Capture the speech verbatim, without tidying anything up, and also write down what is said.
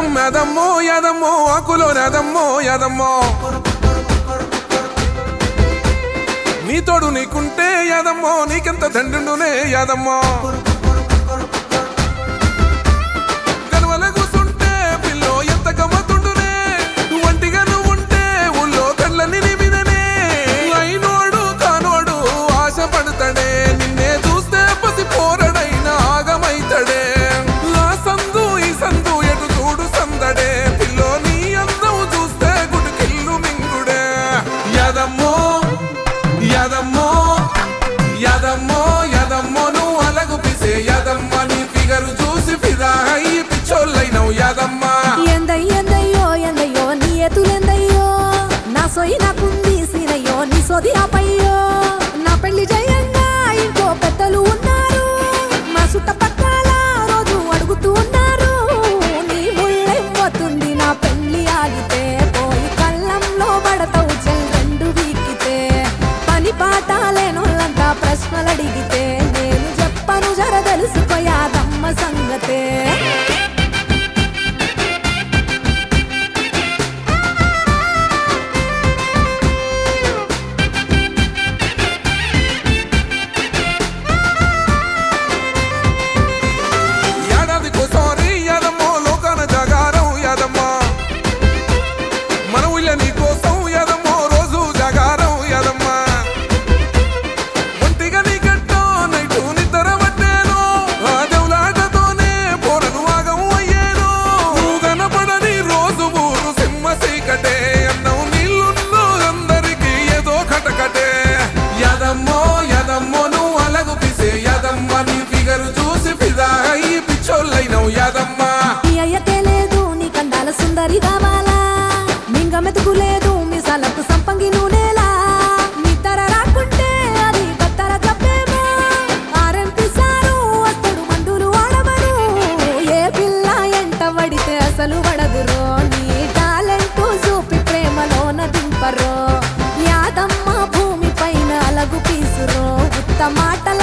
అందం యాదమ్మో యాదమ్మో ఆకులో యాదమ్మో యాదమ్మో నీ తోడు నీకుంటే యాదమ్మో నీకెంత దండునే యాదమ్మో కనువల కూసుంటే పిల్లో ఎంత గమ్మతుండునే ఒంటిగా నువ్వుంటే ఊళ్ళో కళ్ళని నిమిదనే అయినోడు కానోడు ఆశపడతాడే నిన్నే చూస్తే పసి పోరడైన ఆగమైతాడే ఆ సందు ఈ సందు ఎటు చూడు సందడే పిల్లో నీ అందం చూస్తే గుడికిల్లు మింగుడే యాదమ్మో యాదమ్మో యాదమ్మో యాదమ్మో నువ్వు అలగు పిసే యాదమ్మ నీ ఫిగరు చూసి ఫిదా అయ్యి పిచ్చోళ్ళైనవు యాదమ్మ ఎందయ్యో ఎందయ్యో నీ ఎతులెందయ్యో నా సొయ్యి నాకుంది సీనయ్యో నీ సోది ఆపయ్యో నా పెళ్లి జయంగా ఇంకో పెద్దలు ఉన్నారు మా చుట్టపక్కల రోజు అడుగుతూ ఉన్నారు నీ ముళ్ళెమ్మతుంది నా పెళ్లి ఆగితే పోయి కళ్ళంలో పడతావు చెల్ రెండు వీకితే పని పాట లేనోళ్ళంతా ప్రశ్నలు అడిగితే నేను చెప్పను జర తెలుసుకో యాదమ్మ సంగతే సుందరి కావాలా మింగ మెతుకు లేదు మిసాలకు సంపంగి నూనెలా నిద్ర రాకుంటే అది గత్తర జబ్బేమో ఆరెంపిసారు అతడు మందులు వాడమను ఏ పిల్ల ఎంట పడితే అసలు పడదురో నీ టాలెంట్ చూపి ప్రేమలోన దింపరో యాదమ్మ భూమి పైన అలగు పీసురో ఉత్త మాటల